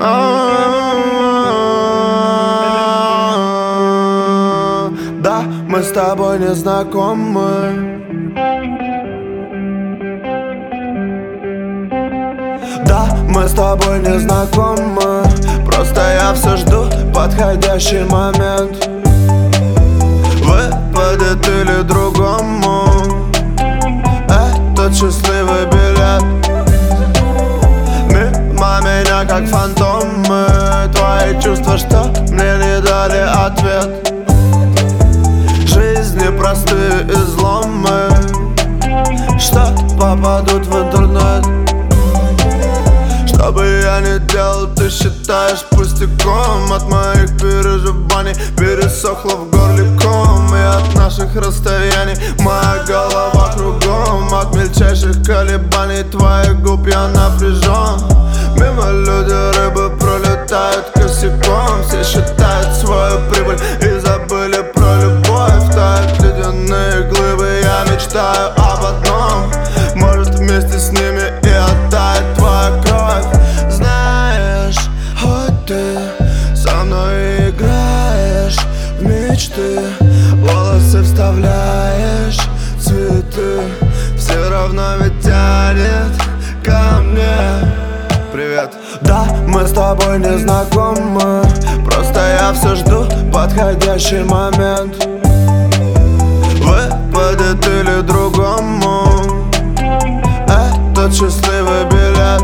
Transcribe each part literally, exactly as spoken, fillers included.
Да, мы с тобой не знакомы. Да, мы с тобой не знакомы. Просто я все жду подходящий момент. Выпадет или другому этот счастливый билет. Мимо меня как фантомы твои чувства, что мне не дали ответ. Жизни простые изломы, что попадут в интернет. Что бы я ни делал, ты считаешь пустяком. От моих переживаний пересохло в горле ком. И от наших расстояний моя голова кругом. От мельчайших колебаний твоих губ я напряжен. Мимо люди рыбы пролетают косяком. Все считают свою прибыль и забыли про любовь. Тают ледяные глыбы, я мечтаю об одном. Может вместе с ними и оттает твоя кровь. Знаешь, хоть ты со мной играешь в мечты, волосы вставляешь, цветы, все равно ведь тянет ко мне. Привет. Да, мы с тобой не знакомы. Просто я все жду подходящий момент. Выпадет или другому этот счастливый билет.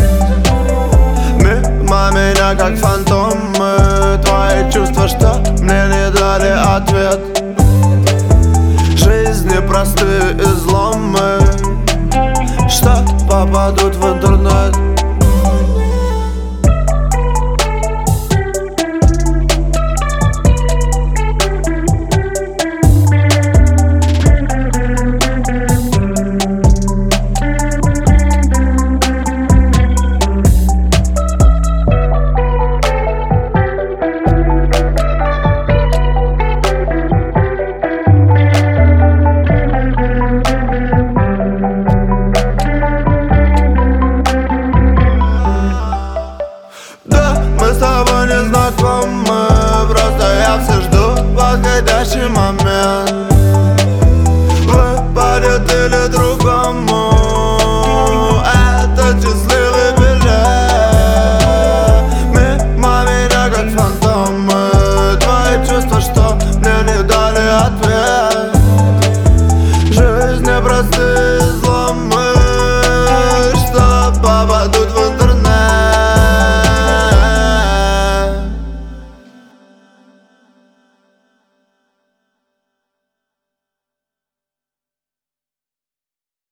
Мимо меня как фантомы твои чувства, что мне не дали ответ. Жизни простые изломы, что попадут в интернет. Мы с тобой не знакомы. Просто я все жду подходящий момент. Выпадет или другому этот счастливый билет. Мимо меня как фантомы твои чувства, что мне не дали ответ. Жизнь непростые изломы, что попадут